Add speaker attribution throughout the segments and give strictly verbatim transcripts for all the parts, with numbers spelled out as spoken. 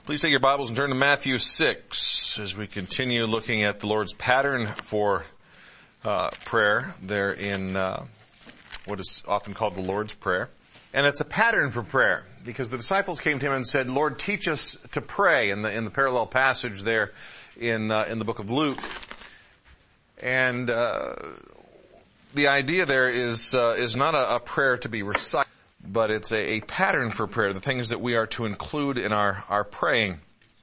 Speaker 1: Please take your Bibles and turn to Matthew six as we continue looking at the Lord's pattern for uh, prayer there in uh, what is often called the Lord's Prayer. And it's a pattern for prayer because the disciples came to him and said, Lord, teach us to pray in the in the parallel passage there in uh, in the book of Luke. And uh, the idea there is uh, is not a, a prayer to be recited, but it's a, a pattern for prayer, the things that we are to include in our, our praying.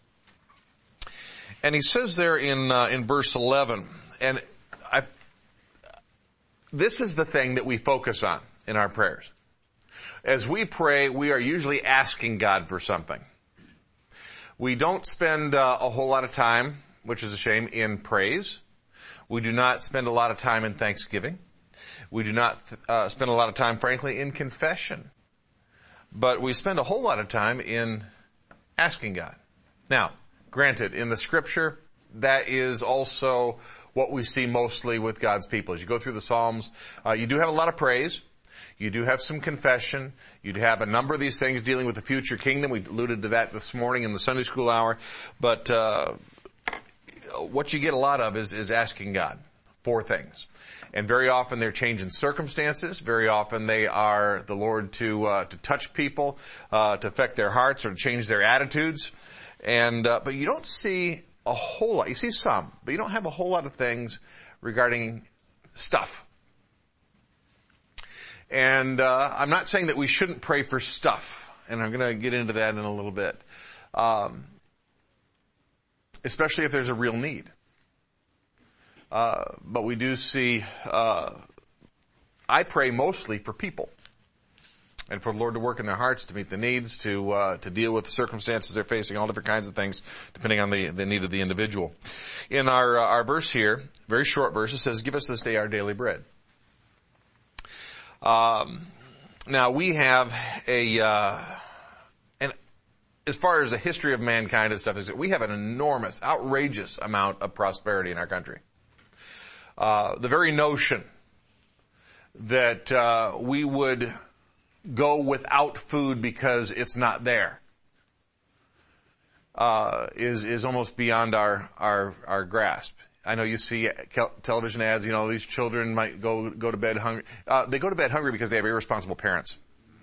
Speaker 1: And he says there in uh, in verse eleven, and I, this is the thing that we focus on in our prayers. As we pray, we are usually asking God for something. We don't spend uh, a whole lot of time, which is a shame, in praise. We do not spend a lot of time in thanksgiving. We do not uh, spend a lot of time, frankly, in confession. But we spend a whole lot of time in asking God. Now, granted, in the Scripture, that is also what we see mostly with God's people. As you go through the Psalms, uh, you do have a lot of praise. You do have some confession. You have a number of these things dealing with the future kingdom. We alluded to that this morning in the Sunday school hour. But uh, what you get a lot of is, is asking God for things. And very often they're changing circumstances. Very often they are the Lord to uh, to touch people, uh, to affect their hearts or to change their attitudes. And uh, but you don't see a whole lot. You see some, but you don't have a whole lot of things regarding stuff. And uh, I'm not saying that we shouldn't pray for stuff, and I'm going to get into that in a little bit, um, especially if there's a real need. Uh, but we do see, uh, I pray mostly for people and for the Lord to work in their hearts, to meet the needs, to, uh, to deal with the circumstances they're facing, all different kinds of things, depending on the, the need of the individual. In our, uh, our verse here, very short verse, it says, give us this day our daily bread. Um, now we have a, uh, and as far as the history of mankind and stuff is, we have an enormous, outrageous amount of prosperity in our country. Uh, the very notion that uh, we would go without food because it's not there uh, is is almost beyond our our our grasp. I know you see television ads. You know, these children might go go to bed hungry. Uh, they go to bed hungry because they have irresponsible parents.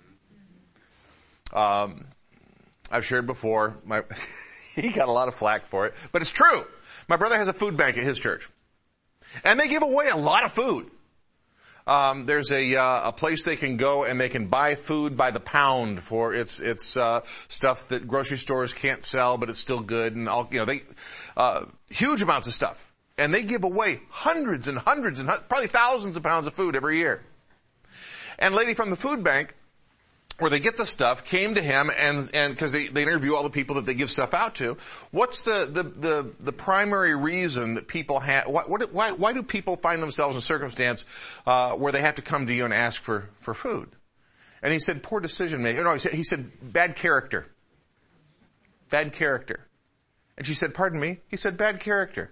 Speaker 1: Um, I've shared before. My he got a lot of flack for it, but it's true. My brother has a food bank at his church. And they give away a lot of food. Um, there's a, uh, a place they can go and they can buy food by the pound for its, its, uh, stuff that grocery stores can't sell, but it's still good and all, you know, they, uh, huge amounts of stuff. And they give away hundreds and hundreds and probably thousands of pounds of food every year. And a lady from the food bank, where they get the stuff, came to him and, and, cause they, they interview all the people that they give stuff out to. What's the, the, the, the primary reason that people have, what, what, why, why do people find themselves in a circumstance, uh, where they have to come to you and ask for, for food? And he said, poor decision making. No, he said, he said, bad character. Bad character. And she said, pardon me? He said, bad character.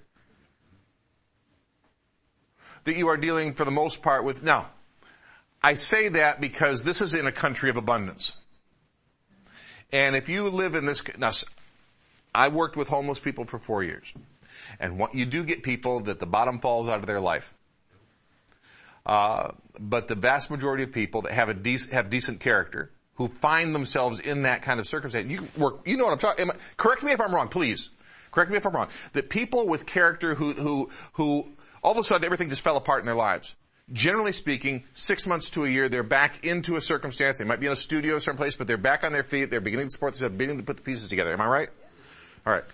Speaker 1: That you are dealing for the most part with, now, I say that because this is in a country of abundance. And if you live in this, now, I worked with homeless people for four years. And what you do get people that the bottom falls out of their life. Uh, but the vast majority of people that have a dec- have decent character, who find themselves in that kind of circumstance, you work, you know what I'm talking, correct me if I'm wrong, please. Correct me if I'm wrong. That people with character who, who, who, all of a sudden everything just fell apart in their lives. Generally speaking, six months to a year, they're back into a circumstance. They might be in a studio someplace, but they're back on their feet. They're beginning to support themselves, beginning to put the pieces together. Am I right? All right.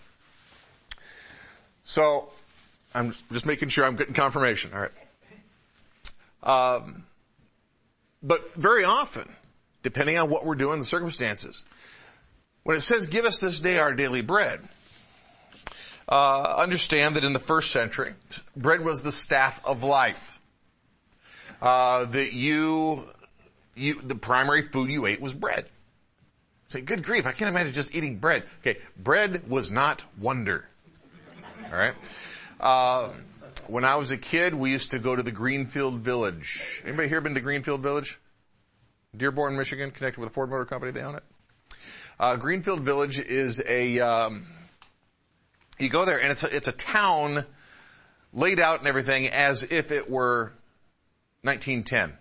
Speaker 1: So, I'm just making sure I'm getting confirmation. All right. Um, but very often, depending on what we're doing, the circumstances, when it says, give us this day our daily bread, uh, understand that in the first century, bread was the staff of life. Uh, that you, you, the primary food you ate was bread. Say, good grief, I can't imagine just eating bread. Okay, bread was not wonder. Alright? Uh, when I was a kid, we used to go to the Greenfield Village. Anybody here been to Greenfield Village? Dearborn, Michigan, connected with a Ford Motor Company, they own it. Uh, Greenfield Village is a, um, you go there and it's a, it's a town laid out and everything as if it were nineteen ten.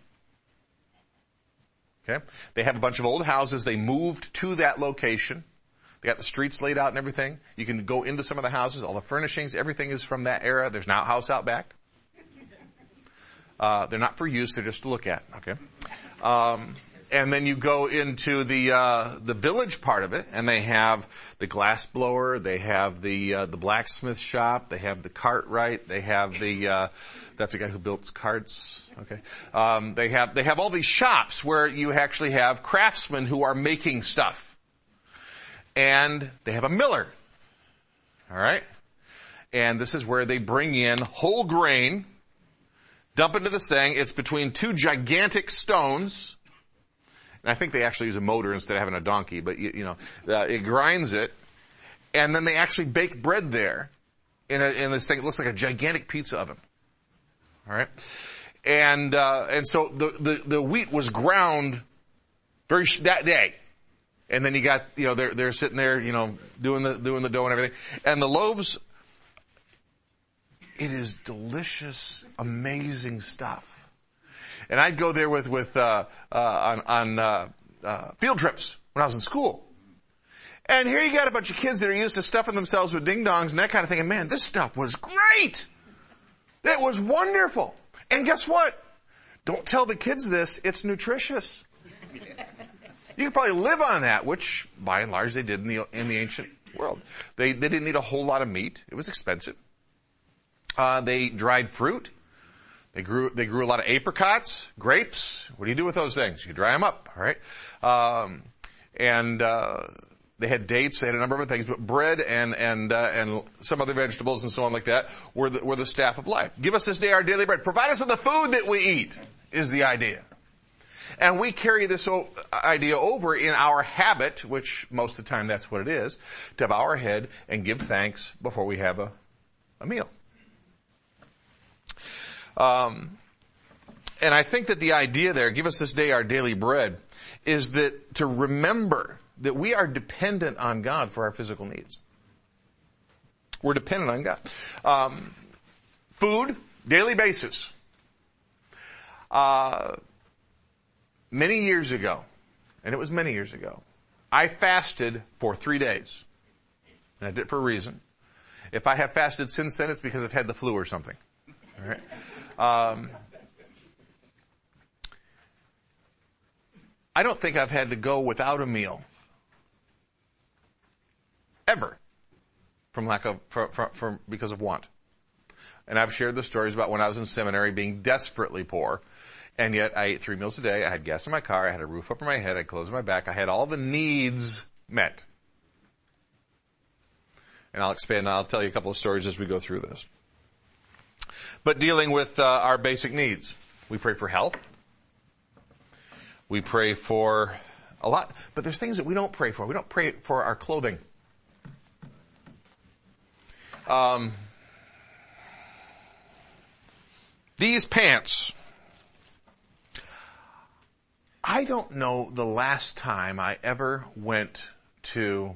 Speaker 1: Okay? They have a bunch of old houses. They moved to that location. They got the streets laid out and everything. You can go into some of the houses. All the furnishings, everything is from that era. There's an outhouse out back. Uh, they're not for use. They're just to look at. Okay? Um, and then you go into the, uh, the village part of it, and they have the glass blower. They have the, uh, the blacksmith shop. They have the Cartwright. They have the, uh, that's the guy who builds carts. Okay. Um, they have, they have all these shops where you actually have craftsmen who are making stuff. And they have a miller. All right. And this is where they bring in whole grain, dump into this thing. It's between two gigantic stones. And I think they actually use a motor instead of having a donkey, but you, you know, uh, it grinds it. And then they actually bake bread there in, a, in this thing. It looks like a gigantic pizza oven. All right. And, uh, and so the, the, the wheat was ground very, sh- that day. And then you got, you know, they're, they're sitting there, you know, doing the, doing the dough and everything. And the loaves, it is delicious, amazing stuff. And I'd go there with, with, uh, uh, on, on, uh, uh, field trips when I was in school. And here you got a bunch of kids that are used to stuffing themselves with ding-dongs and that kind of thing. And man, this stuff was great. It was wonderful. And guess what? Don't tell the kids this. It's nutritious. You could probably live on that, which by and large they did in the, in the ancient world. They, they didn't eat a whole lot of meat. It was expensive. Uh, they dried fruit. They grew, they grew a lot of apricots, grapes. What do you do with those things? You dry them up, all right? Um, and, uh, they had dates, they had a number of other things, but bread and, and, uh, and some other vegetables and so on like that were the, were the staff of life. Give us this day our daily bread. Provide us with the food that we eat is the idea. And we carry this o- idea over in our habit, which most of the time that's what it is, to bow our head and give thanks before we have a, a meal. Um, and I think that the idea there, give us this day our daily bread, is that to remember that we are dependent on God for our physical needs. We're dependent on God. Um, food, daily basis. Uh, many years ago, and it was many years ago, I fasted for three days. And I did it for a reason. If I have fasted since then, it's because I've had the flu or something. All right. Um, I don't think I've had to go without a meal ever from lack of for, for, for because of want. And I've shared the stories about when I was in seminary being desperately poor, and yet I ate three meals a day. I had gas in my car. I had a roof over my head. I had clothes on my back. I had all the needs met. And I'll expand. I'll tell you a couple of stories as we go through this. But dealing with uh, our basic needs, we pray for health. We pray for a lot, but there's things that we don't pray for. We don't pray for our clothing. Um, these pants. I don't know the last time I ever went to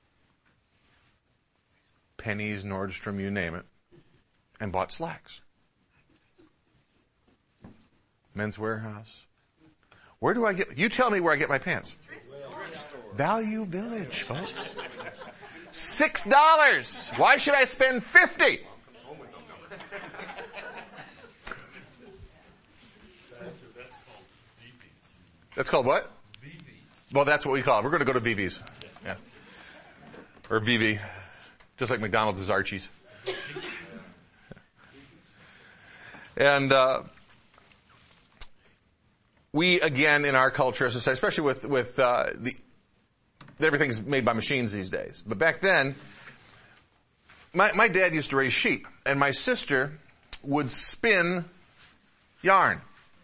Speaker 1: Penny's, Nordstrom, you name it, and bought slacks. Men's Warehouse. Where do I get, you tell me where I get my pants. Value Village, folks. Six dollars. Why should I spend fifty? That's called what? V Vs. Well, that's what we call it. We're going to go to V Vs. Yeah. Or V V. Just like McDonald's is Archie's. And, uh, we, again, in our culture, as I say, especially with, with, uh, the, everything's made by machines these days. But back then, my, my dad used to raise sheep, and my sister would spin yarn.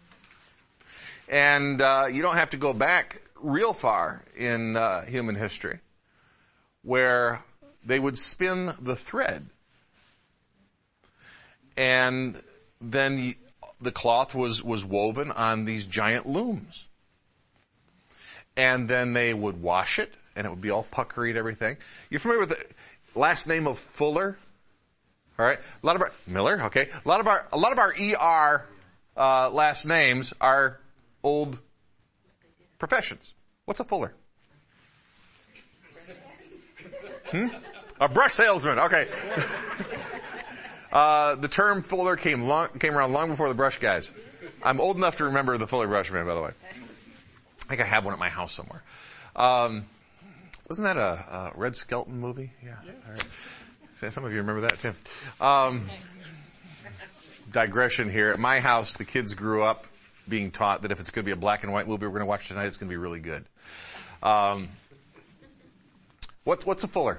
Speaker 1: And, uh, you don't have to go back real far in, uh, human history, where they would spin the thread. And then the cloth was, was woven on these giant looms. And then they would wash it, and it would be all puckery and everything. You familiar with the last name of Fuller? All right. A lot of our, Miller, okay. A lot of our, a lot of our E R, uh, last names are old professions. What's a Fuller? Hmm? A brush salesman, okay. uh, the term Fuller came long, came around long before the brush guys. I'm old enough to remember the Fuller brush man, by the way. I think I have one at my house somewhere. Um, wasn't that a, a Red Skelton movie? Yeah. yeah. All right. Some of you remember that too. Um, digression here. At my house, the kids grew up being taught that if it's going to be a black and white movie we're going to watch tonight, it's going to be really good. Um, what's what's a fuller?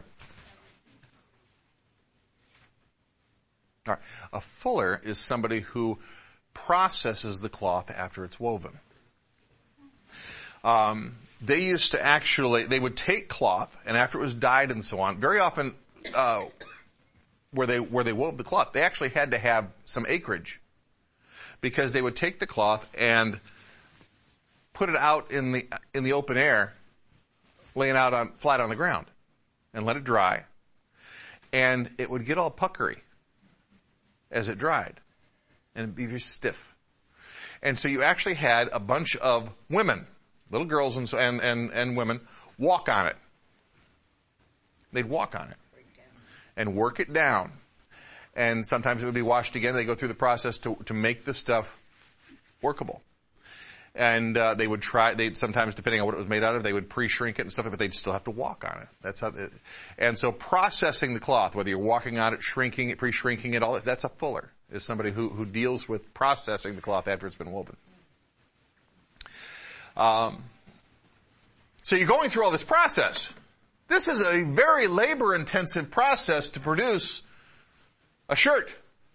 Speaker 1: All right. A fuller is somebody who processes the cloth after it's woven. Um, they used to actually, they would take cloth, and after it was dyed and so on, very often, uh, where they, where they wove the cloth, they actually had to have some acreage. Because they would take the cloth and put it out in the, in the open air, laying out on, flat on the ground, and let it dry. And it would get all puckery as it dried. And it'd be very stiff. And so you actually had a bunch of women, little girls and, and, and, and women, walk on it. They'd walk on it. And work it down. And sometimes it would be washed again. They go through the process to, to make the stuff workable. And, uh, they would try, they'd sometimes, depending on what it was made out of, they would pre-shrink it and stuff, but they'd still have to walk on it. That's how, they, and so processing the cloth, whether you're walking on it, shrinking it, pre-shrinking it, all that, that's a fuller, is somebody who, who deals with processing the cloth after it's been woven. Um, so you're going through all this process. This is a very labor-intensive process to produce a shirt.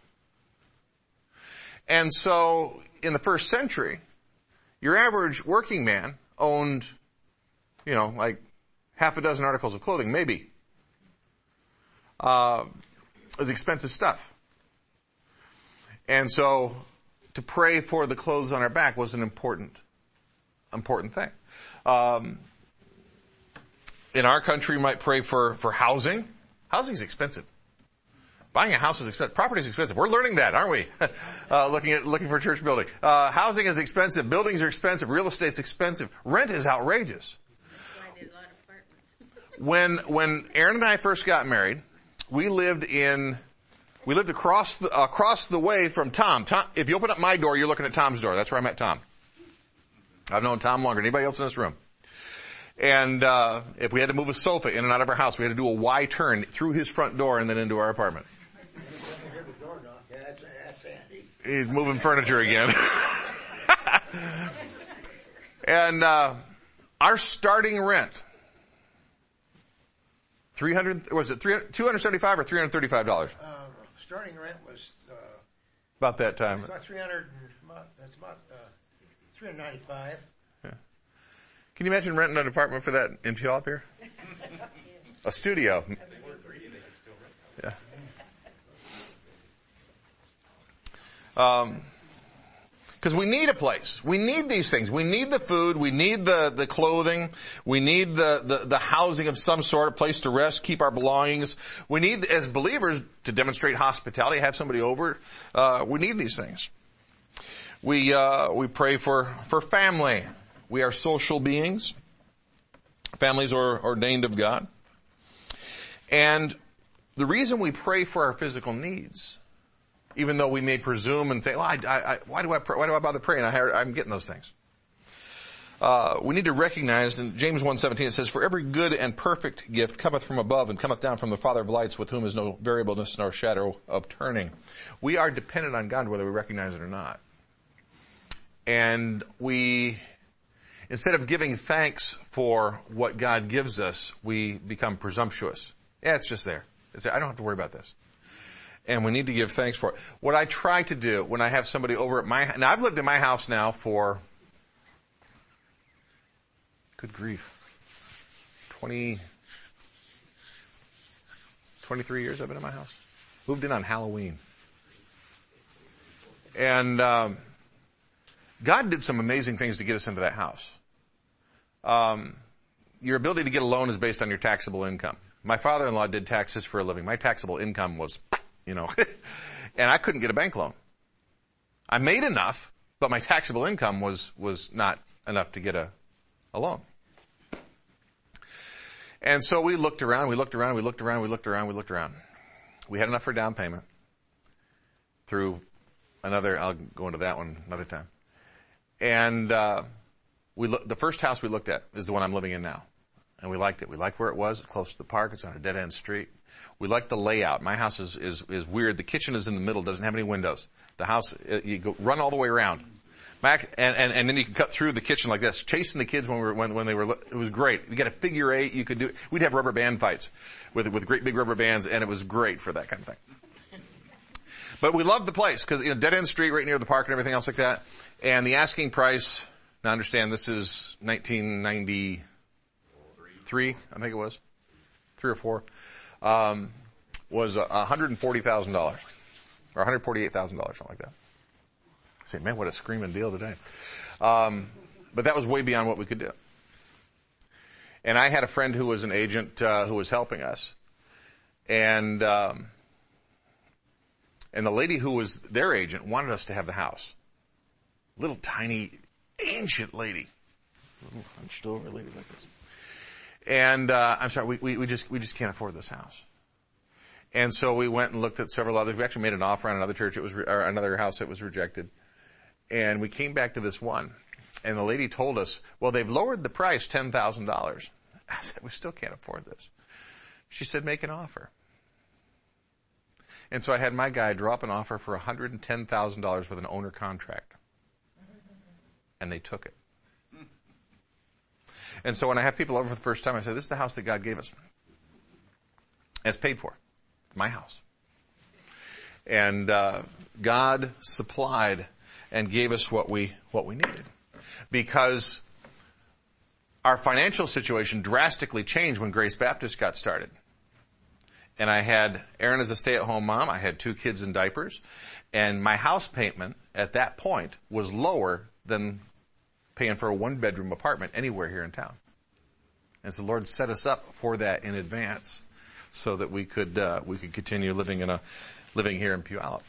Speaker 1: And so, in the first century, your average working man owned, you know, like half a dozen articles of clothing, maybe. Uh, it was expensive stuff. And so, to pray for the clothes on our back was an important, important thing. Um, in our country, we might pray for, for housing. Housing is expensive. Buying a house is expensive. Property is expensive. We're learning that, aren't we? uh, looking at, looking for a church building. Uh, housing is expensive. Buildings are expensive. Real estate's expensive. Rent is outrageous. When, when Aaron and I first got married, we lived in, we lived across the, across the way from Tom. Tom. If you open up my door, you're looking at Tom's door. That's where I met Tom. I've known Tom longer than anybody else in this room. And, uh, if we had to move a sofa in and out of our house, we had to do a Y turn through his front door and then into our apartment. He's moving furniture again. And, uh, our starting rent, three hundred, was it two hundred seventy-five or three hundred thirty-five dollars?
Speaker 2: Uh, starting rent was, uh,
Speaker 1: about that time.
Speaker 2: It's about three hundred, that's about, uh, three hundred ninety-five.
Speaker 1: Yeah. Can you imagine renting an apartment for that in Puyallup here? A studio. Yeah. Um, cause we need a place. We need these things. We need the food. We need the, the clothing. We need the, the, the housing of some sort, a place to rest, keep our belongings. We need, as believers, to demonstrate hospitality, have somebody over. Uh, we need these things. We, uh, we pray for, for family. We are social beings. Families are ordained of God. And the reason we pray for our physical needs, even though we may presume and say, well, I, I, why do I pray, why do I bother praying? I, I'm getting those things. Uh, we need to recognize in James one seventeen it says, for every good and perfect gift cometh from above and cometh down from the Father of lights, with whom is no variableness nor shadow of turning. We are dependent on God whether we recognize it or not. And we, instead of giving thanks for what God gives us, we become presumptuous. Yeah, it's just there. It's there. I don't have to worry about this. And we need to give thanks for it. What I try to do when I have somebody over at my, now I've lived in my house now for, good grief, twenty, twenty-three years I've been in my house. Moved in on Halloween. And, um, God did some amazing things to get us into that house. Um, your ability to get a loan is based on your taxable income. My father-in-law did taxes for a living. My taxable income was, you know, and I couldn't get a bank loan. I made enough, but my taxable income was, was not enough to get a, a loan. And so we looked around, we looked around, we looked around, we looked around, we looked around. We had enough for down payment through another, I'll go into that one another time. And, uh, we look, the first house we looked at is the one I'm living in now. And we liked it. We liked where it was. It's close to the park. It's on a dead-end street. We liked the layout. My house is, is, is weird. The kitchen is in the middle. Doesn't have any windows. The house, you go, run all the way around. Mac, and, and, and then you can cut through the kitchen like this. Chasing the kids when we were, when, when they were, it was great. You got a figure eight. You could do, we'd have rubber band fights with, with great big rubber bands, and it was great for that kind of thing. But we loved the place because, you know, dead-end street right near the park and everything else like that. And the asking price, now understand this is nineteen ninety-three, I think it was, three or four, um, was one hundred forty thousand dollars, or one hundred forty-eight thousand dollars, something like that. I say, man, what a screaming deal today. Um, but that was way beyond what we could do. And I had a friend who was an agent, uh, who was helping us. And, um, and the lady who was their agent wanted us to have the house. Little tiny, ancient lady. Little hunched over lady like this. And, uh, I'm sorry, we, we, we just, we just can't afford this house. And so we went and looked at several others. We actually made an offer on another church. It was, re- or another house that was rejected. And we came back to this one. And the lady told us, well, they've lowered the price ten thousand dollars. I said, we still can't afford this. She said, make an offer. And so I had my guy draw up an offer for one hundred ten thousand dollars with an owner contract. And they took it. And so when I have people over for the first time, I say, this is the house that God gave us. And it's paid for. My house. And uh, God supplied and gave us what we what we needed. Because our financial situation drastically changed when Grace Baptist got started. And I had Erin as a stay-at-home mom. I had two kids in diapers. And my house payment at that point was lower than paying for a one-bedroom apartment anywhere here in town. And so the Lord set us up for that in advance so that we could uh, we could continue living in a living here in Puyallup.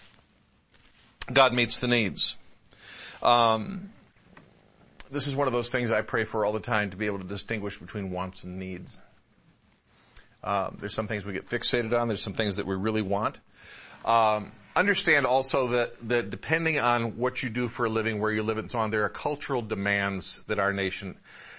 Speaker 1: God meets the needs. Um, this is one of those things I pray for all the time, to be able to distinguish between wants and needs. Um, there's some things we get fixated on. There's some things that we really want. Um, understand also that, that depending on what you do for a living, where you live and so on, there are cultural demands that our nation,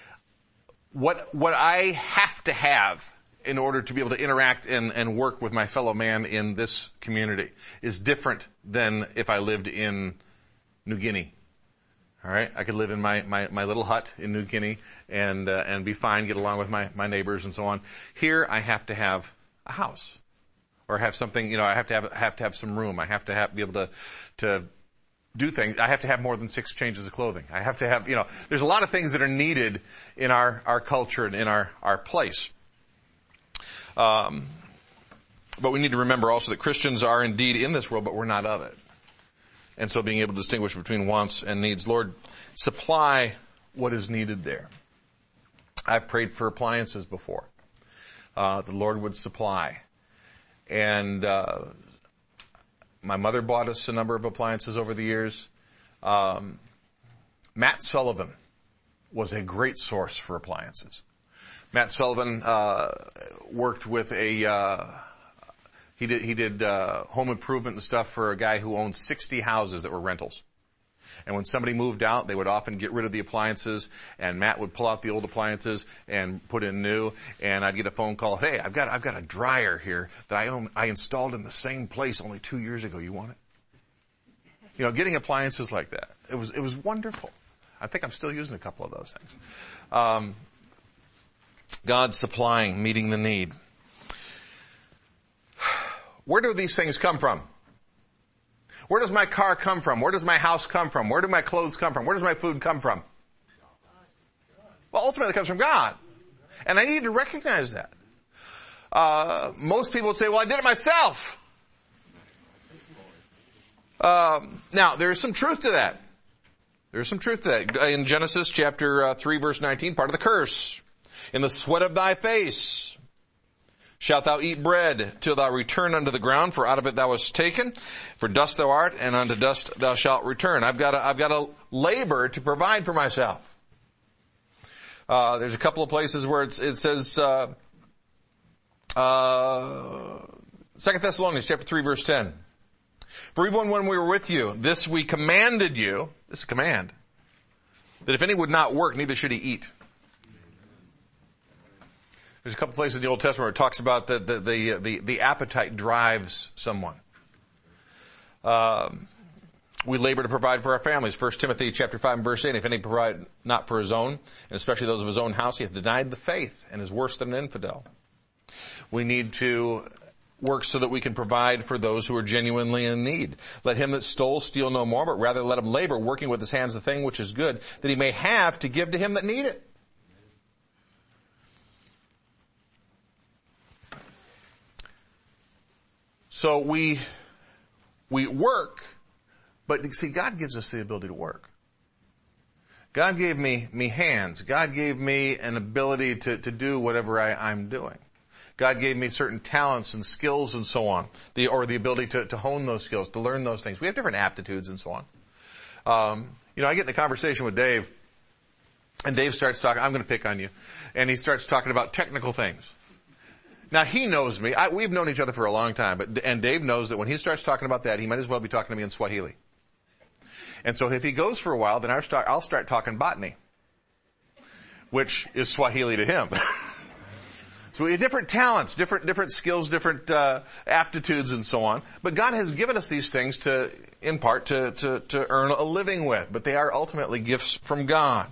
Speaker 1: what, what I have to have in order to be able to interact and, and work with my fellow man in this community is different than if I lived in New Guinea. All right, I could live in my, my, my little hut in New Guinea and uh, and be fine, get along with my, my neighbors and so on. Here, I have to have a house, or have something. You know, I have to have have to have some room. I have to have be able to to do things. I have to have more than six changes of clothing. I have to have, you know, there's a lot of things that are needed in our our culture and in our our place. Um, but we need to remember also that Christians are indeed in this world, but we're not of it. And so being able to distinguish between wants and needs. Lord, supply what is needed there. I've prayed for appliances before. Uh, the Lord would supply. And uh, my mother bought us a number of appliances over the years. Um, Matt Sullivan was a great source for appliances. Matt Sullivan uh, worked with a... Uh, He did, he did, uh, home improvement and stuff for a guy who owned sixty houses that were rentals. And when somebody moved out, they would often get rid of the appliances, and Matt would pull out the old appliances and put in new, and I'd get a phone call, hey, I've got, I've got a dryer here that I own, I installed in the same place only two years ago. You want it? You know, getting appliances like that. It was, it was wonderful. I think I'm still using a couple of those things. Um, God supplying, meeting the need. Where do these things come from? Where does my car come from? Where does my house come from? Where do my clothes come from? Where does my food come from? Well, ultimately it comes from God. And I need to recognize that. Uh, most people would say, well, I did it myself. Um, now, there is some truth to that. There is some truth to that. In Genesis chapter uh, three, verse nineteen, part of the curse In the sweat of thy face shalt thou eat bread till thou return unto the ground, for out of it thou wast taken. For dust thou art, and unto dust thou shalt return. I've got to, I've got to labor to provide for myself. Uh, there's a couple of places where it's, it says, uh, uh, Second Thessalonians chapter three verse ten. For even when we were with you, this we commanded you, this is a command, that if any would not work, neither should he eat. There's a couple places in the Old Testament where it talks about that the, the, the, the appetite drives someone. Um, we labor to provide for our families. First Timothy chapter five and verse eight, if any provide not for his own, and especially those of his own house, he hath denied the faith and is worse than an infidel. We need to work so that we can provide for those who are genuinely in need. Let him that stole steal no more, but rather let him labor, working with his hands the thing which is good, that he may have to give to him that need it. So we, we work, but see, God gives us the ability to work. God gave me, me hands. God gave me an ability to, to do whatever I, I'm doing. God gave me certain talents and skills and so on, the, or the ability to, to hone those skills, to learn those things. We have different aptitudes and so on. Um, you know, I get in a conversation with Dave, and Dave starts talking, I'm going to pick on you, and he starts talking about technical things. Now, he knows me. I, we've known each other for a long time, but, and Dave knows that when he starts talking about that, he might as well be talking to me in Swahili. And so if he goes for a while, then I'll start, I'll start talking botany, which is Swahili to him. So we have different talents, different, different skills, different, uh, aptitudes and so on. But God has given us these things to, in part, to, to, to earn a living with. But they are ultimately gifts from God.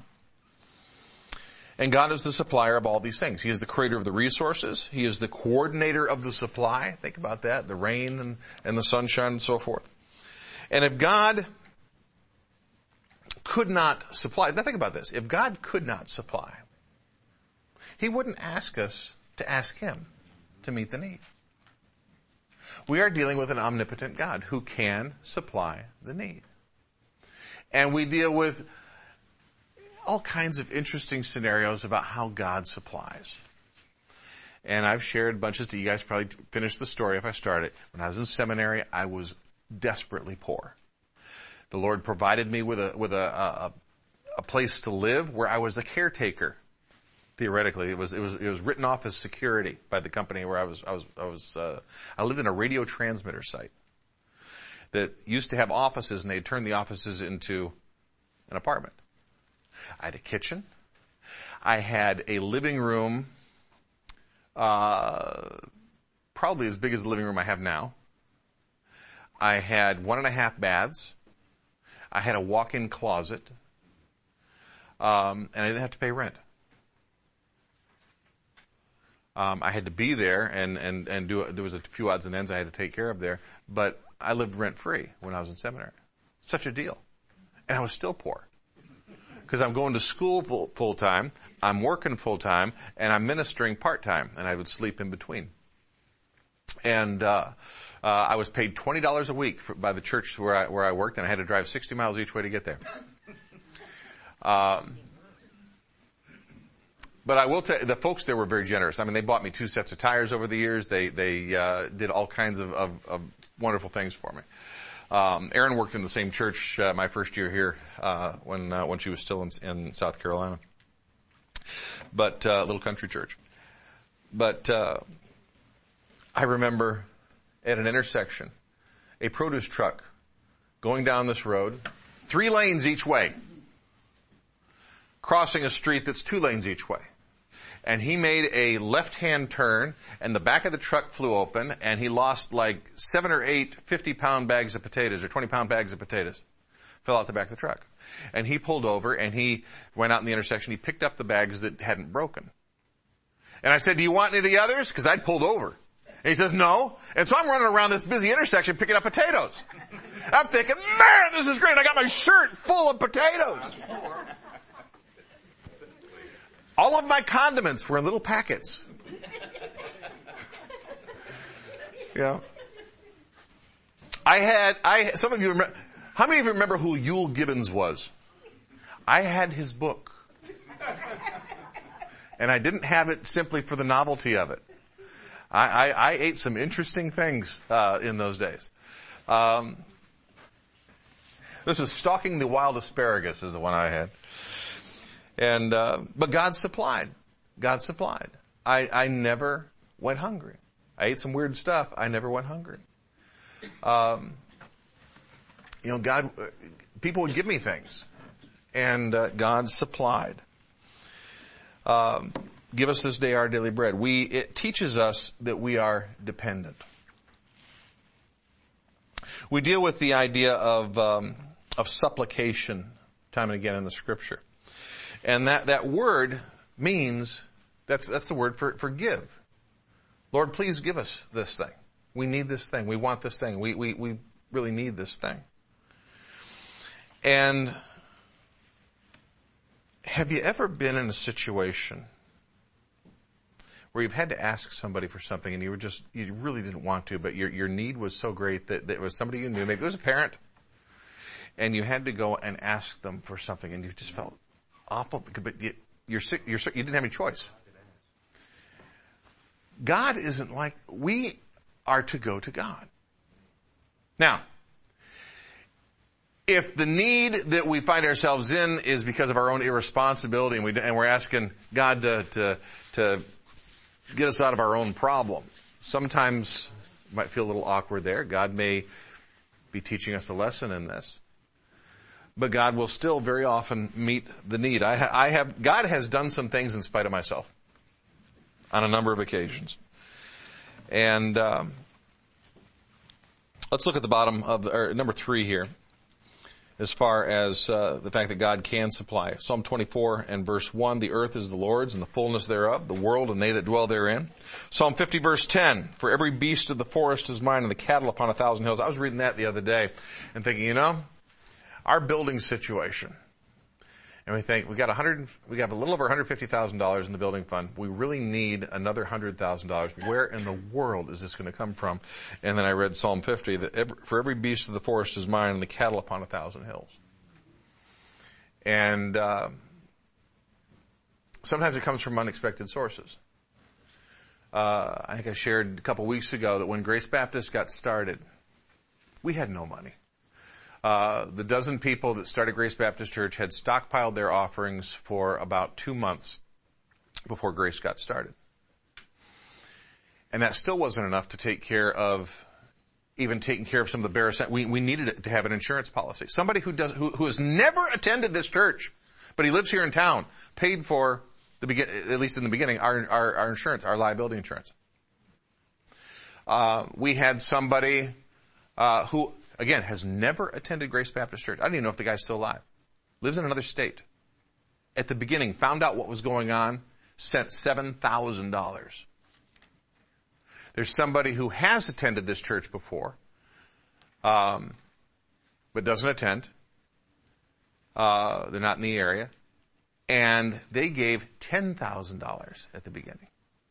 Speaker 1: And God is the supplier of all these things. He is the creator of the resources. He is the coordinator of the supply. Think about that. The rain and, and the sunshine and so forth. And if God could not supply, now think about this. If God could not supply, He wouldn't ask us to ask Him to meet the need. We are dealing with an omnipotent God who can supply the need. And we deal with all kinds of interesting scenarios about how God supplies. And I've shared bunches to you guys, probably finish the story if I start it. When I was in seminary, I was desperately poor. The Lord provided me with a, with a, a, a place to live where I was a caretaker. Theoretically, it was, it was, it was written off as security by the company where I was, I was, I was, uh, I lived in a radio transmitter site that used to have offices, and they'd turned the offices into an apartment. I had a kitchen. I had a living room, uh, probably as big as the living room I have now. I had one and a half baths. I had a walk-in closet. Um, and I didn't have to pay rent. Um, I had to be there and, and, and do, there was a few odds and ends I had to take care of there, but I lived rent-free when I was in seminary. Such a deal. And I was still poor. Because I'm going to school full, full time, I'm working full time, and I'm ministering part time, and I would sleep in between. And, uh, uh, I was paid twenty dollars a week for, by the church where I, where I worked, and I had to drive sixty miles each way to get there. Um, But I will tell you, the folks there were very generous. I mean, they bought me two sets of tires over the years. They, they, uh, did all kinds of, of, of wonderful things for me. Um, Erin worked in the same church, uh, my first year here, uh, when, uh, when she was still in, in South Carolina. But, uh, little country church. But, uh, I remember at an intersection, a produce truck going down this road, three lanes each way, crossing a street that's two lanes each way. And he made a left-hand turn, and the back of the truck flew open, and he lost like seven or eight fifty-pound bags of potatoes, or twenty-pound bags of potatoes. Fell out the back of the truck. And he pulled over, and he went out in the intersection. He picked up the bags that hadn't broken. And I said, do you want any of the others? Because I'd pulled over. And he says, no. And so I'm running around this busy intersection picking up potatoes. I'm thinking, man, this is great. I got my shirt full of potatoes. All of my condiments were in little packets. Yeah. I had, I, some of you remember, how many of you remember who Yule Gibbons was? I had his book. And I didn't have it simply for the novelty of it. I, I, I ate some interesting things uh, in those days. Um, this is Stalking the Wild Asparagus is the one I had. And uh, but God supplied. God supplied. I, I never went hungry. I ate some weird stuff. I never went hungry. Um, you know, God, people would give me things, and uh, God supplied. Um, give us this day our daily bread. We it teaches us that we are dependent. We deal with the idea of um, of supplication time and again in the Scripture, and that that word means that's that's the word for for give. Lord, please give us this thing. We need this thing. We want this thing. We we we really need this thing. And have you ever been in a situation where you've had to ask somebody for something and you were just, you really didn't want to, but your, your need was so great that, that it was somebody you knew, maybe it was a parent, and you had to go and ask them for something and you just felt awful, but you, you're sick, you're sick, you didn't have any choice. God isn't like, we are to go to God. Now, if the need that we find ourselves in is because of our own irresponsibility and, we, and we're asking God to, to, to get us out of our own problem, sometimes it might feel a little awkward there. God may be teaching us a lesson in this. But God will still very often meet the need. I, ha, I have, God has done some things in spite of myself on a number of occasions. And um, let's look at the bottom of, or number three here, as far as uh, the fact that God can supply. Psalm twenty-four and verse one, the earth is the Lord's and the fullness thereof, the world and they that dwell therein. Psalm fifty verse ten, for every beast of the forest is mine and the cattle upon a thousand hills. I was reading that the other day and thinking, you know, our building situation, and we think we got a hundred, we got a little over one hundred fifty thousand dollars in the building fund. We really need another one hundred thousand dollars. Where in the world is this going to come from? And then I read Psalm fifty that every, for every beast of the forest is mine and the cattle upon a thousand hills. And uh, sometimes it comes from unexpected sources. Uh, I think I shared a couple weeks ago that when Grace Baptist got started, we had no money. Uh, the dozen people that started Grace Baptist Church had stockpiled their offerings for about two months before Grace got started. And that still wasn't enough to take care of, even taking care of some of the bare, we, we needed to have an insurance policy. Somebody who does, who, who has never attended this church, but he lives here in town, paid for the begin, at least in the beginning, our, our, our insurance, our liability insurance. Uh, we had somebody, uh, who, again, has never attended Grace Baptist Church. I don't even know if the guy's still alive. Lives in another state. At the beginning, found out what was going on, sent seven thousand dollars. There's somebody who has attended this church before, um, but doesn't attend. Uh, they're not in the area. And they gave ten thousand dollars at the beginning.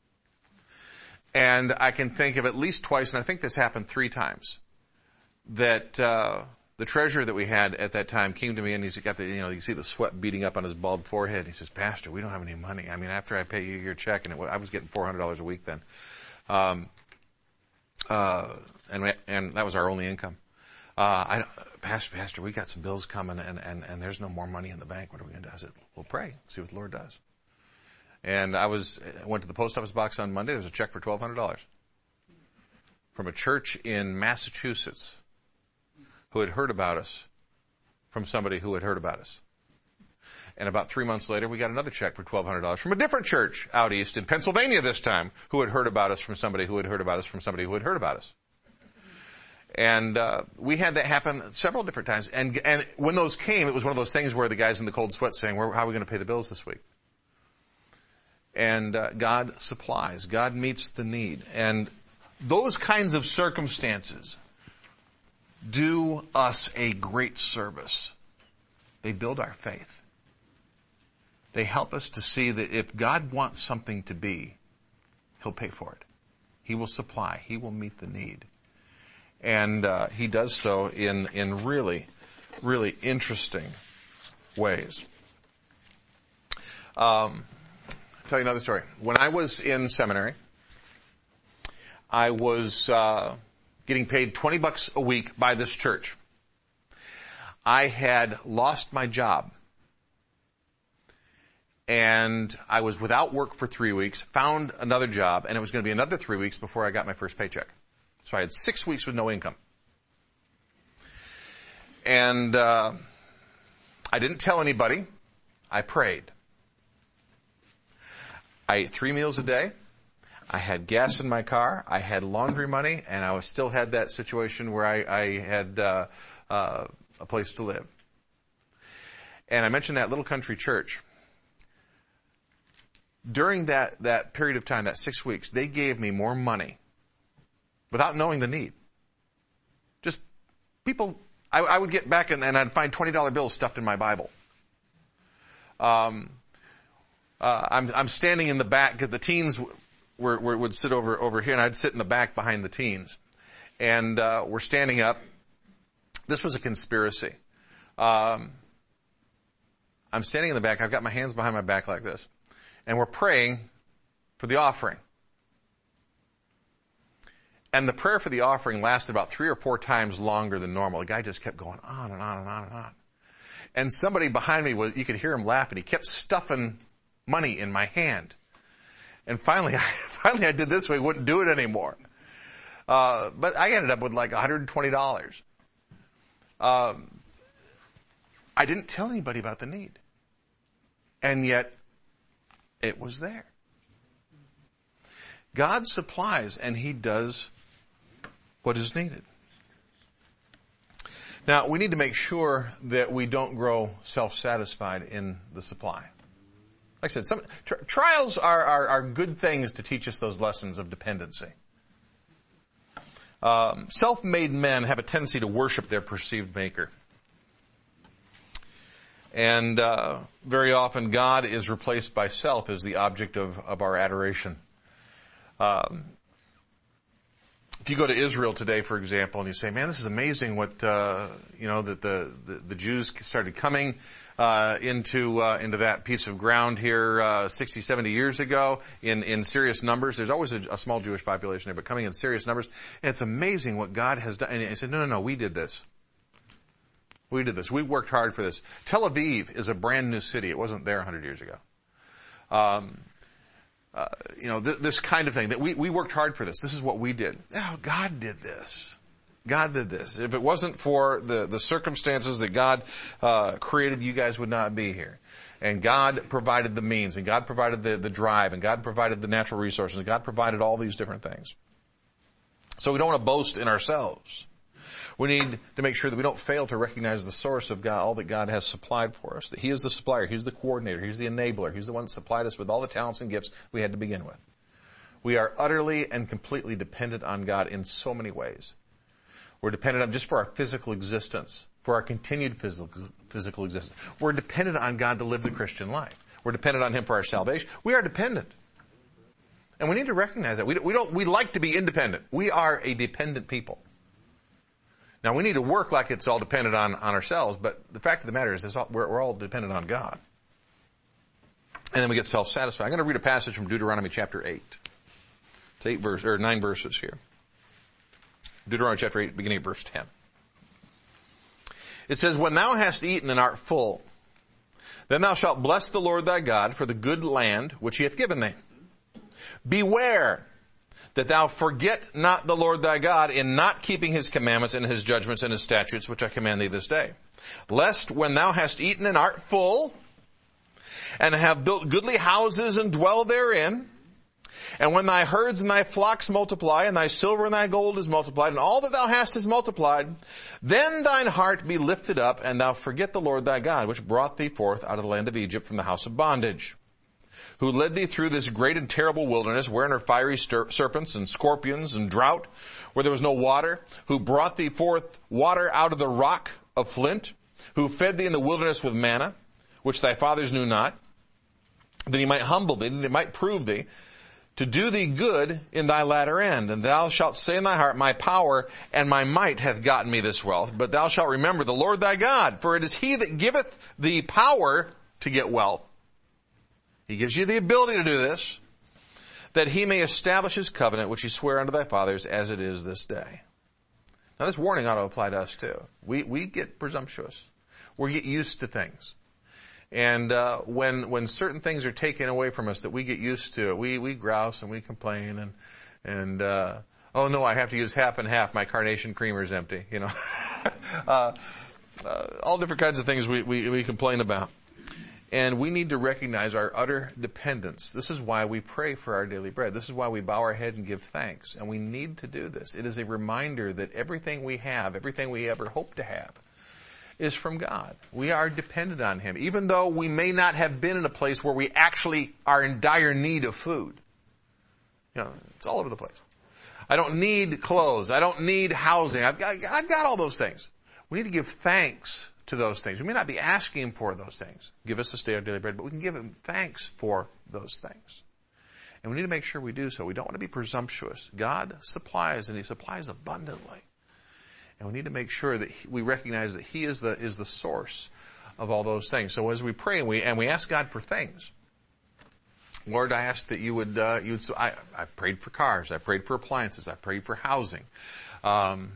Speaker 1: And I can think of at least twice, and I think this happened three times, that uh the treasurer that we had at that time came to me and he's got the, you know, you see the sweat beating up on his bald forehead. He says, Pastor, we don't have any money. I mean, after I pay you your check, and it, I was getting four hundred dollars a week then. Um, uh, and, we, and that was our only income. Uh, I, Pastor, Pastor, we got some bills coming and, and, and there's no more money in the bank. What are we going to do? I said, well, pray, see what the Lord does. And I was, I went to the post office box on Monday. There was a check for twelve hundred dollars from a church in Massachusetts who had heard about us from somebody who had heard about us. And about three months later, we got another check for twelve hundred dollars from a different church out east in Pennsylvania this time, who had heard about us from somebody who had heard about us from somebody who had heard about us. And uh we had that happen several different times. And and when those came, it was one of those things where the guys in the cold sweat saying, well, how are we going to pay the bills this week? And uh, God supplies. God meets the need. And those kinds of circumstances do us a great service. They build our faith. They help us to see that if God wants something to be, He'll pay for it. He will supply. He will meet the need. And uh, He does so in, in really, really interesting ways. Um, tell you another story. When I was in seminary, I was uh, getting paid twenty bucks a week by this church. I had lost my job. And I was without work for three weeks, found another job, and it was going to be another three weeks before I got my first paycheck. So I had six weeks with no income. And uh, I didn't tell anybody. I prayed. I ate three meals a day. I had gas in my car. I had laundry money, and I was still had that situation where I, I had uh, uh, a place to live. And I mentioned that little country church. During that, that period of time, that six weeks, they gave me more money without knowing the need. Just people, I, I would get back and, and I'd find twenty dollar bills stuffed in my Bible. Um, uh, I'm, I'm standing in the back because the teens were, were, would sit over, over here, and I'd sit in the back behind the teens. And, uh, we're standing up. This was a conspiracy. Um, I'm standing in the back. I've got my hands behind my back like this. And we're praying for the offering. And the prayer for the offering lasted about three or four times longer than normal. The guy just kept going on and on and on and on. And somebody behind me, was, you could hear him laughing. He kept stuffing money in my hand. And finally, I, finally I did this so he wouldn't do it anymore. Uh, but I ended up with like one hundred twenty dollars. Um, I didn't tell anybody about the need. And yet, it was there. God supplies, and He does what is needed. Now, we need to make sure that we don't grow self-satisfied in the supply. Like I said, some tr- trials are, are, are good things to teach us those lessons of dependency. Um, self-made men have a tendency to worship their perceived maker. And uh, very often God is replaced by self as the object of, of our adoration. Um, if you go to Israel today, for example, and you say, man, this is amazing what, uh, you know, that the, the, the Jews started coming uh, into uh, into that piece of ground here uh, sixty, seventy years ago in, in serious numbers. There's always a, a small Jewish population there, but coming in serious numbers. And it's amazing what God has done. And he said, no, no, no, we did this. We did this. We worked hard for this. Tel Aviv is a brand new city. It wasn't there one hundred years ago. Um, uh, you know, th- this kind of thing. That we, we worked hard for this. This is what we did. Oh, God did this. God did this. If it wasn't for the, the circumstances that God uh, created, you guys would not be here. And God provided the means, and God provided the, the drive, and God provided the natural resources, and God provided all these different things. So we don't want to boast in ourselves. We need to make sure that we don't fail to recognize the source of God, all that God has supplied for us. That He is the supplier, He's the coordinator, He's the enabler, He's the one that supplied us with all the talents and gifts we had to begin with. We are utterly and completely dependent on God in so many ways. We're dependent on just for our physical existence, for our continued physical, physical existence. We're dependent on God to live the Christian life. We're dependent on Him for our salvation. We are dependent. And we need to recognize that. We don't, we don't, we like to be independent. We are a dependent people. Now, we need to work like it's all dependent on, on ourselves, but the fact of the matter is it's all, we're, we're all dependent on God. And then we get self-satisfied. I'm going to read a passage from Deuteronomy chapter eight. It's eight verse, or nine verses here. Deuteronomy chapter eight, beginning at verse ten. It says, when thou hast eaten and art full, then thou shalt bless the Lord thy God for the good land which He hath given thee. Beware that thou forget not the Lord thy God in not keeping His commandments and His judgments and His statutes, which I command thee this day. Lest when thou hast eaten and art full, and have built goodly houses and dwell therein, and when thy herds and thy flocks multiply, and thy silver and thy gold is multiplied, and all that thou hast is multiplied, then thine heart be lifted up, and thou forget the Lord thy God, which brought thee forth out of the land of Egypt from the house of bondage, who led thee through this great and terrible wilderness, wherein are fiery stir- serpents and scorpions and drought, where there was no water, who brought thee forth water out of the rock of flint, who fed thee in the wilderness with manna, which thy fathers knew not, that He might humble thee, that He might prove thee, to do thee good in thy latter end. And thou shalt say in thy heart, my power and my might hath gotten me this wealth. But thou shalt remember the Lord thy God, for it is He that giveth thee power to get wealth, He gives you the ability to do this, that he may establish his covenant, which he sware unto thy fathers, as it is this day. Now this warning ought to apply to us too. We, we get presumptuous. We get used to things. And, uh, when, when certain things are taken away from us that we get used to, we, we grouse and we complain and, and, uh, oh no, I have to use half and half. My carnation creamer's empty, you know. uh, uh, all different kinds of things we, we, we complain about. And we need to recognize our utter dependence. This is why we pray for our daily bread. This is why we bow our head and give thanks. And we need to do this. It is a reminder that everything we have, everything we ever hope to have, is from God. We are dependent on him. Even though we may not have been in a place where we actually are in dire need of food. You know, it's all over the place. I don't need clothes. I don't need housing. I've got, I've got all those things. We need to give thanks to those things. We may not be asking him for those things. Give us this day our daily bread, but we can give him thanks for those things. And we need to make sure we do so. We don't want to be presumptuous. God supplies, and he supplies abundantly. And we need to make sure that he, we recognize that he is the, is the source of all those things. So as we pray and we, and we ask God for things, Lord, I ask that you would, uh, you would, I, I prayed for cars. I prayed for appliances. I prayed for housing. Um,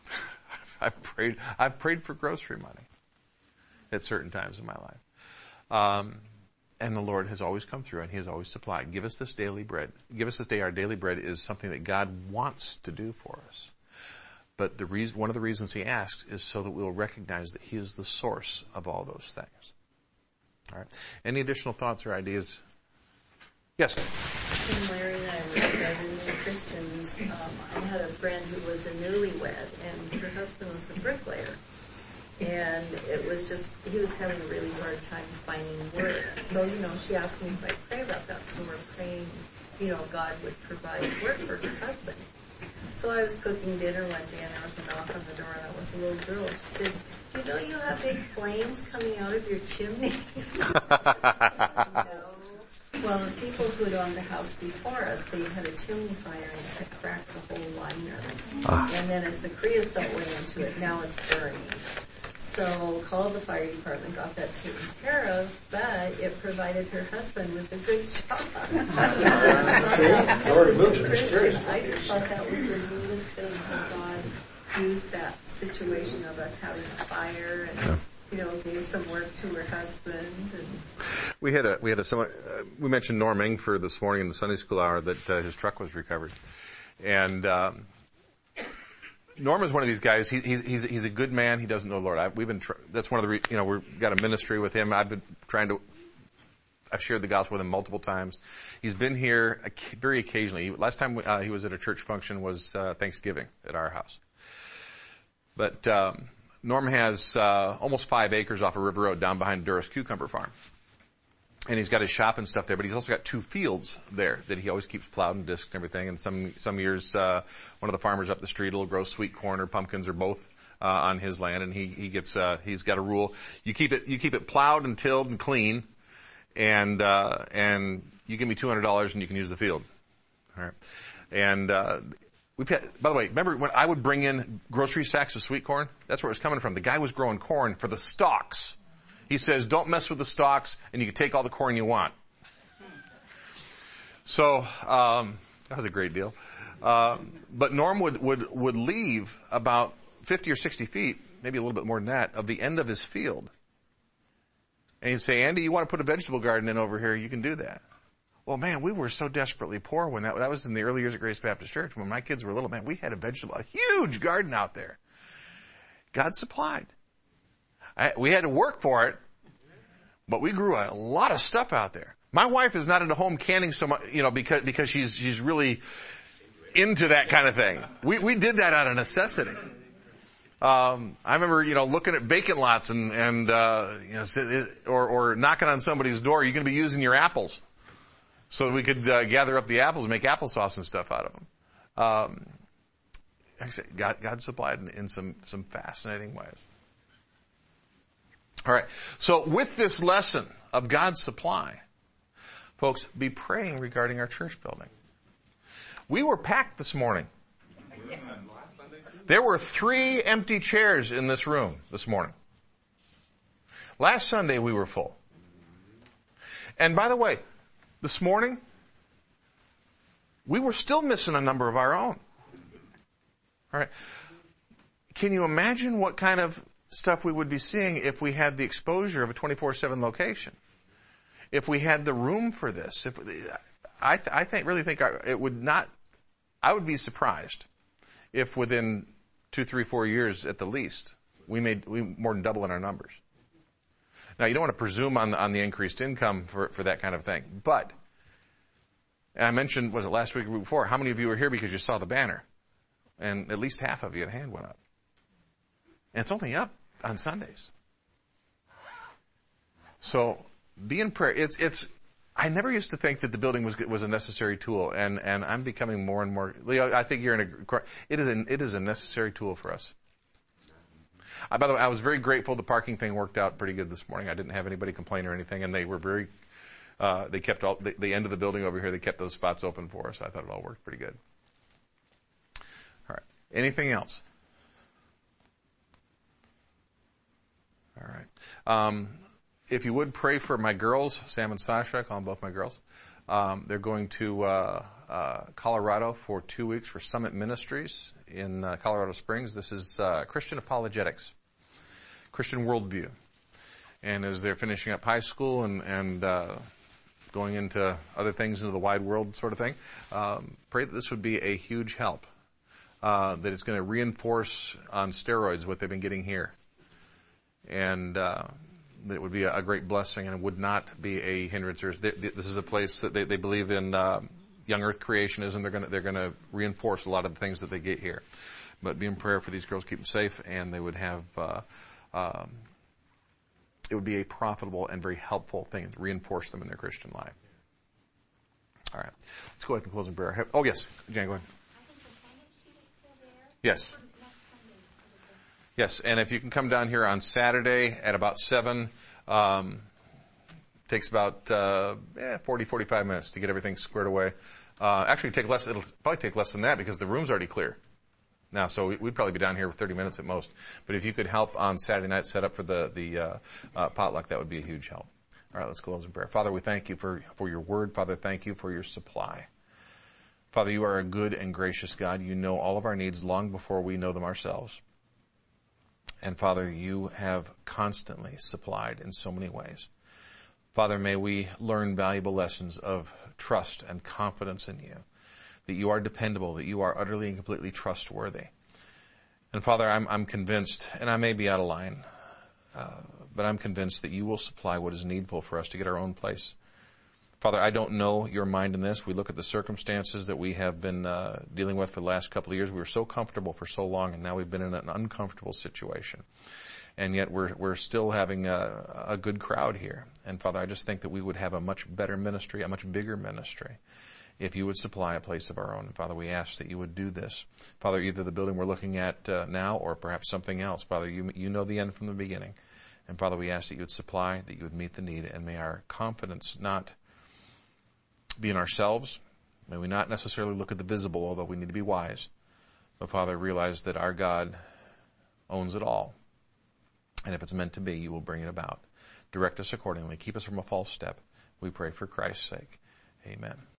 Speaker 1: I've prayed, I've prayed for grocery money at certain times in my life. Um, and the Lord has always come through and he has always supplied. Give us this daily bread. Give us this day our daily bread is something that God wants to do for us. But the reason, one of the reasons he asks is so that we'll recognize that he is the source of all those things. All right. Any additional thoughts or ideas? Yes.
Speaker 3: When Larry and I were driving to Christians, um, I had a friend who was a newlywed, and her husband was a bricklayer. And it was just, he was having a really hard time finding work. So, you know, she asked me if I'd pray about that. So we're praying, you know, God would provide work for her husband. So I was cooking dinner one day, and there was a knock on the door, and that was a little girl. She said, do you know you have big flames coming out of your chimney? No. Well, the people who had owned the house before us, they had a chimney fire and it had cracked the whole liner. Ah. And then as the creosote went into it, now it's burning. So called the fire department, got that taken care of, but it provided her husband with a good job. I just thought that was the neatest thing that God used that situation of us having a fire and yeah. you know, gave some work to her husband. And
Speaker 1: we had a we had a somewhat, uh, we mentioned Norm Engford this morning in the Sunday school hour that uh, his truck was recovered, and um, Norm is one of these guys. He, he's he's he's a good man. He doesn't know the Lord. I, we've been tr- that's one of the re- you know we've got a ministry with him. I've been trying to. I've shared the gospel with him multiple times. He's been here very occasionally. Last time uh, he was at a church function was uh, Thanksgiving at our house. But um, Norm has uh, almost five acres off of River Road down behind Durris Cucumber Farm. And he's got his shop and stuff there, but he's also got two fields there that he always keeps plowed and disked and everything. And some some years, uh, one of the farmers up the street will grow sweet corn or pumpkins or both uh, on his land. And he he gets uh, he's got a rule: you keep it you keep it plowed and tilled and clean, and uh, and you give me two hundred dollars and you can use the field. All right, and uh, we've had, by the way, remember when I would bring in grocery sacks of sweet corn? That's where it was coming from. The guy was growing corn for the stalks. He says, don't mess with the stalks, and you can take all the corn you want. So, um, that was a great deal. Uh, but Norm would, would, would leave about fifty or sixty feet, maybe a little bit more than that, of the end of his field. And he'd say, Andy, you want to put a vegetable garden in over here? You can do that. Well, man, we were so desperately poor when that, that was in the early years at Grace Baptist Church. When my kids were little, man, we had a vegetable, a huge garden out there. God supplied. I, we had to work for it, but we grew a lot of stuff out there. My wife is not into home canning so much, you know, because, because she's, she's really into that kind of thing. We, we did that out of necessity. Um, I remember, you know, looking at vacant lots and, and, uh, you know, or, or knocking on somebody's door. You're going to be using your apples. So that we could, uh, gather up the apples and make applesauce and stuff out of them. Um, like I said, God, God supplied in, in some, some fascinating ways. All right. So with this lesson of God's supply, folks, be praying regarding our church building. We were packed this morning. There were three empty chairs in this room this morning. Last Sunday we were full. And by the way, This morning, we were still missing a number of our own. All right. Can you imagine what kind of stuff we would be seeing if we had the exposure of a twenty-four seven location? If we had the room for this? If I, I think, really think it would not, I would be surprised if within two, three, four years at the least, we made we more than double in our numbers. Now, you don't want to presume on the, on the increased income for, for that kind of thing. But, and I mentioned, was it last week or week before, how many of you were here because you saw the banner? And at least half of you, the hand went up. And it's only up on Sundays. So, be in prayer. It's, it's, I never used to think that the building was, was a necessary tool. And, and I'm becoming more and more, Leo, I think you're in a, it is a, it is a necessary tool for us. Uh, by the way, I was very grateful the parking thing worked out pretty good this morning. I didn't have anybody complain or anything, and they were very, uh, they kept all, the, the end of the building over here, they kept those spots open for us. I thought it all worked pretty good. All right. Anything else? All right. Um, if you would pray for my girls, Sam and Sasha, I call them both my girls. Um, they're going to, uh, uh, Colorado for two weeks for Summit Ministries in uh, Colorado Springs. This is, uh, Christian apologetics, Christian worldview. And as they're finishing up high school and, and, uh, going into other things, into the wide world sort of thing, um, pray that this would be a huge help, uh, that it's going to reinforce on steroids what they've been getting here. And, uh, that it would be a great blessing and it would not be a hindrance. This is a place that they, they believe in, uh, young earth creationism. They're going to, they're going to reinforce a lot of the things that they get here. But be in prayer for these girls, keep them safe, and they would have, uh, um, it would be a profitable and very helpful thing to reinforce them in their Christian life. All right. Let's go ahead and close in prayer. Oh, yes. Jan, go ahead.
Speaker 4: I think the sign-up sheet is still there.
Speaker 1: Yes.
Speaker 4: Next Sunday.
Speaker 1: Yes, and if you can come down here on Saturday at about seven, um, takes about, uh, eh, forty, forty-five minutes to get everything squared away. Uh, actually take less, it'll probably take less than that because the room's already clear now, so we'd probably be down here for thirty minutes at most. But if you could help on Saturday night set up for the, the, uh, uh, potluck, that would be a huge help. All right, let's close in prayer. Father, we thank you for, for your word. Father, thank you for your supply. Father, you are a good and gracious God. You know all of our needs long before we know them ourselves. And Father, you have constantly supplied in so many ways. Father, may we learn valuable lessons of trust and confidence in you, that you are dependable, that you are utterly and completely trustworthy. And Father, I'm, I'm convinced, and I may be out of line, uh, but I'm convinced that you will supply what is needful for us to get our own place. Father, I don't know your mind in this. We look at the circumstances that we have been uh, dealing with for the last couple of years. We were so comfortable for so long, and now we've been in an uncomfortable situation. And yet we're we're still having a, a good crowd here. And Father, I just think that we would have a much better ministry, a much bigger ministry, if you would supply a place of our own. And Father, we ask that you would do this. Father, either the building we're looking at uh, now or perhaps something else. Father, you you know the end from the beginning. And Father, we ask that you would supply, that you would meet the need, and may our confidence not be in ourselves. May we not necessarily look at the visible, although we need to be wise. But Father, realize that our God owns it all. And if it's meant to be, you will bring it about. Direct us accordingly. Keep us from a false step. We pray for Christ's sake. Amen.